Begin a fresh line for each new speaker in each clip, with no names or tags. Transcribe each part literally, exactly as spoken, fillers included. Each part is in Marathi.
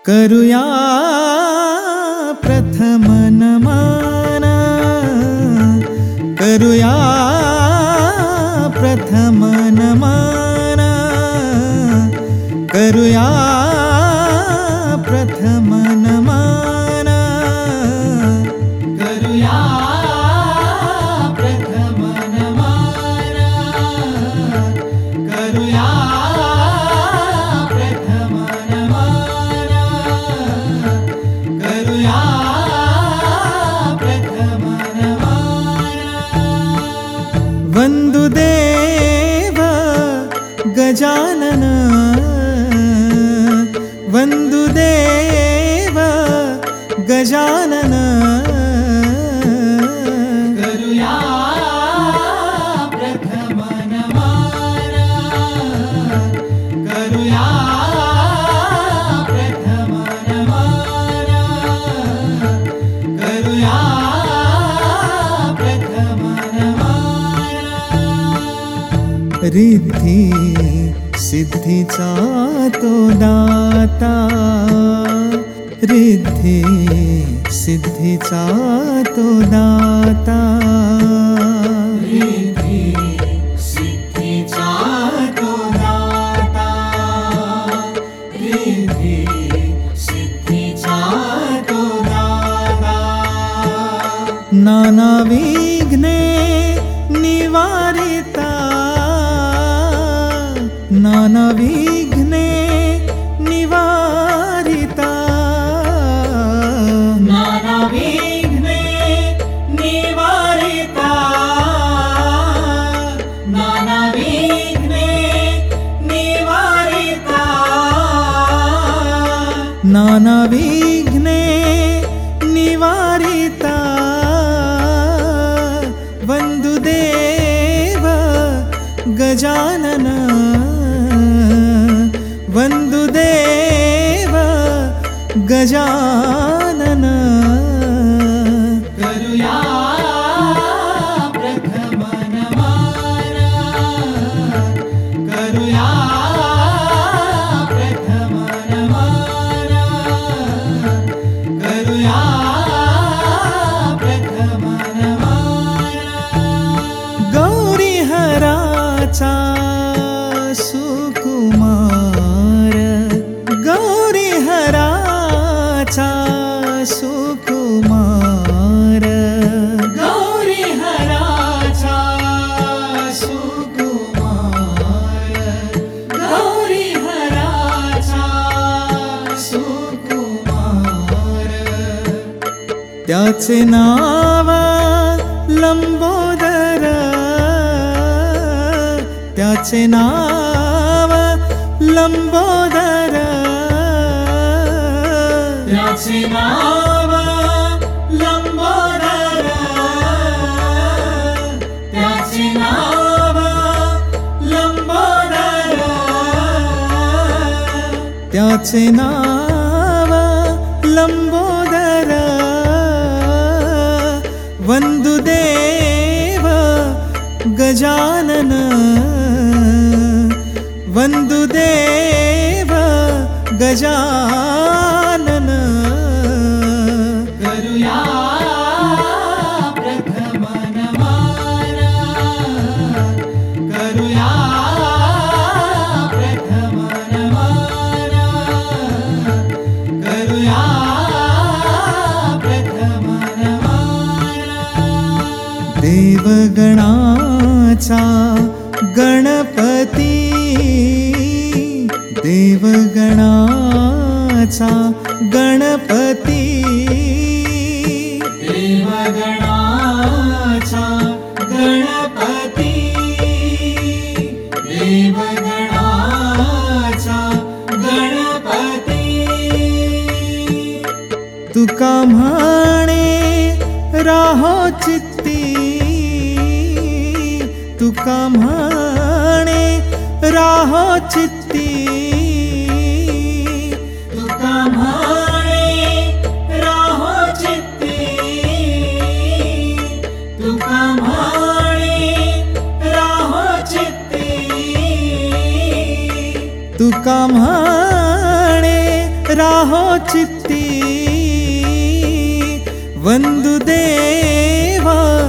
करूया प्रथम नमन, करूया प्रथम नमन, करूया प्रथम नमन, करूया प्रथम नमन, करूया प्रथम नमन, करूया प्रथम नमन। वंदुदेव गजानन, वंदुदेव गजानन, करूया प्रथम नमन, करूया प्रथम नमन, करूया प्रथम नमन। रिद्धी सिद्धीचा तो दाता, रिद्धी सिद्धीचा तो दाता, रिद्धी सिद्धीचा तो दाता, रिद्धी सिद्धीचा तो दाता। नाना विघ्ने निवारिता, नाना विघ्ने निवारिता, नाना विघ्ने निवारिता, नाना विघ्ने निवारिता, नाना विघ्ने निवारिता। वंदुदेव गजानन, वंदुदेव गजानन, करूया प्रथम नमन, करूया प्रथम नमन, करूया प्रथम नमन। गौरी हराचा सुकुमार, गौरी हराचा सुकुमार, गौरी हराचा सुकुमार, गौरी हराचा सुकुमार। त्याचे नाव लंबोदर, त्याचे नाव लंबोदर, त्याचे नाव लंबोदर, त्याचे नाव लंबोदर, त्याचे नाव लंबोदर। वंदुदेव गजानन, वंदुदेव गजानन, करूया प्रथम नमन, करूया प्रथम नमन, करूया प्रथम नमन। देवगणाचा गणपती, देवगणाचा गणपती, देवगणाचा गणपती, देवगणाचा गणपती। तुका म्हणे राहो चित्ती, तुका म्हणे राहो चित्ती, तुका म्हणे राहो चित्ती, तुका म्हणे राहो चित्ती, तुका म्हणे राहोचित्ती वंदु देव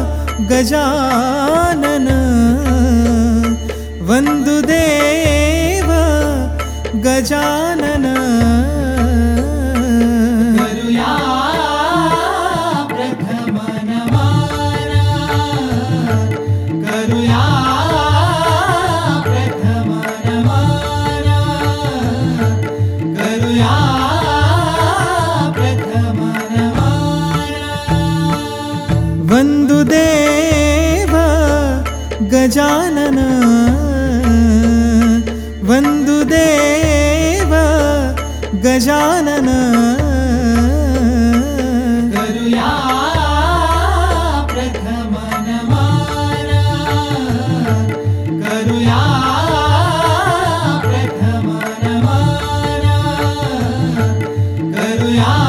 गजानन वंदु देव गजानन
करुया प्रथम नमन करुया प्रथम नमन करुया प्रथम नमन
वंदु देव गजानन वंदु देव गजानन
करुया प्रथम नमन करुया प्रथम नमन करुया